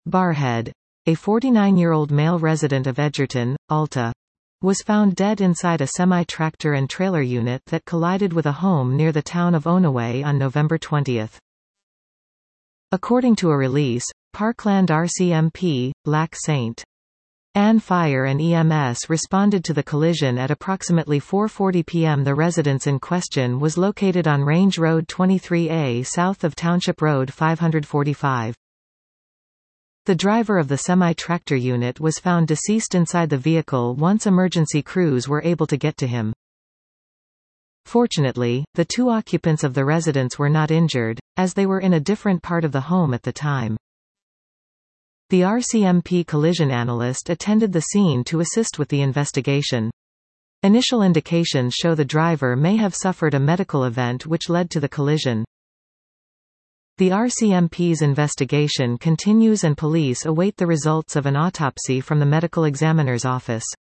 Barrhead. A 49-year-old male resident of Edgerton, Alta, was found dead inside a semi-tractor and trailer unit that collided with a home near the town of Onaway on November 20. According to a release, Parkland RCMP, Lac St. Anne Fire and EMS responded to the collision at approximately 4:40 p.m. The residence in question was located on Range Road 23A south of Township Road 545. The driver of the semi-tractor unit was found deceased inside the vehicle once emergency crews were able to get to him. Fortunately, the two occupants of the residence were not injured, as they were in a different part of the home at the time. The RCMP collision analyst attended the scene to assist with the investigation. Initial indications show the driver may have suffered a medical event which led to the collision. The RCMP's investigation continues and police await the results of an autopsy from the medical examiner's office.